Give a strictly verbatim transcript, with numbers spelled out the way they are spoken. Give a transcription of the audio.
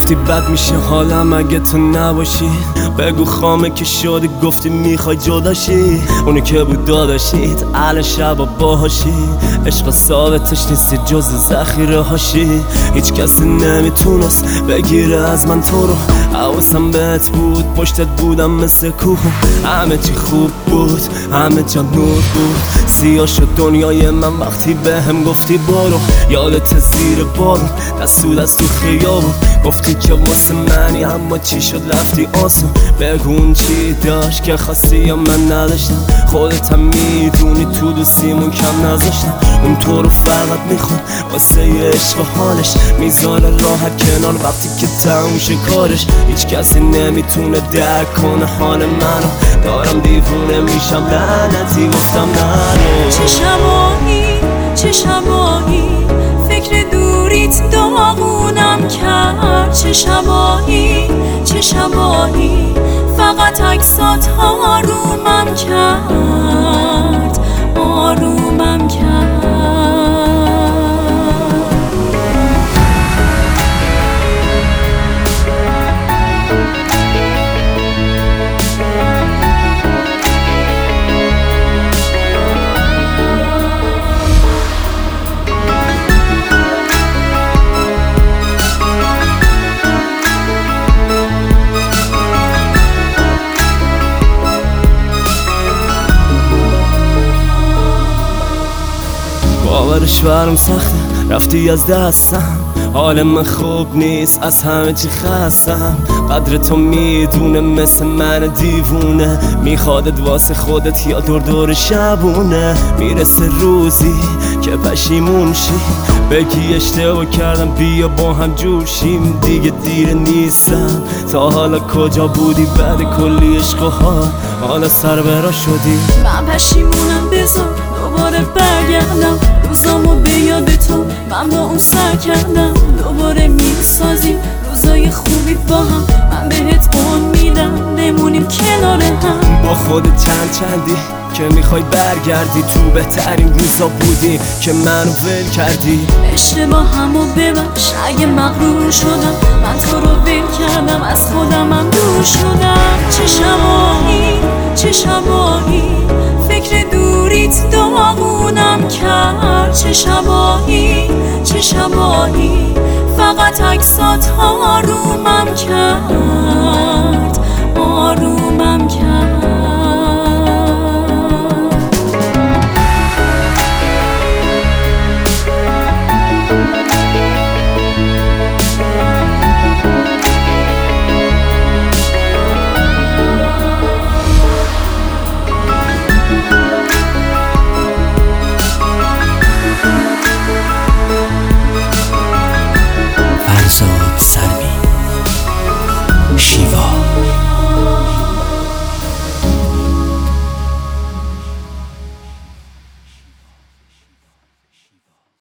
گفتی بد میشه حالم اگه تو نباشی، بگو خامه که شدی گفتی میخوای جداشی. اونی که بود داداشیت الان شبا باهاشی، عشق ثابتش نیستی جز ذخیره هاشی. هیچ کسی نمیتونست بگیره از من تو رو، حواسم بهت بود پشتت بودم مثل کوه. همه چی خوب بود همه جا نور بود، سیاه شد دنیای من وقتی بهم گفتی برو. یادت زیر بارون دست تو دست تو خیابون گفتی که واسه منی، اما چی شد رفتی آسون. بگون چی داشت که خواستی یا من نداشتم، خودت هم میدونی تو دوستیمون کم نذاشتم. اون تو رو فقط میخواد واسه یه عشق و حالش، میذاره راحت کنار وقتی که تموم شه کارش. هیچ کسی نمیتونه درک کنه حال منو، دارم دیوونه میشم لعنتی گفتم نرو. چه شبایی چه شبایی فکر دوریت داغونم کرد. چه شبایی چه شبایی فقط عکسات آرومم کرد آرومم کرد. باورش برم سخته رفتی از دستم، حال من خوب نیست از همه چی خستم. قدر تو میدونه مثل من دیوونه، میخوادت واسه خودت یا دور دور شبونه. میرسه روزی که پشیمون شی، بگی اشتباه کردم بیا با هم جوشیم. دیگه دیر نیستم تا حالا کجا بودی بعد کلی عشق و حال، حالا سر برا شدی. من پشیمونم بذار دوباره برگردم، روزامو به یاد تو من با اون سر کردم. دوباره میسازیم روزای خوبی با هم، من بهت قول میدم بمونیم کنار هم. با خودت چند چندی که میخوای برگردی، تو بهترین روزا بودی که منو ول کردی. اشتباهمو ببخش اگه مغرور شدم، من تو رو ول کردم از خودمم دور شدم. چه شبایی چه شبایی فکر دوریت داغونم کرد. چه شبایی چه شبایی فقط عکسات آرومم کرد آرومم کرد. فرزاد سلمی شیوا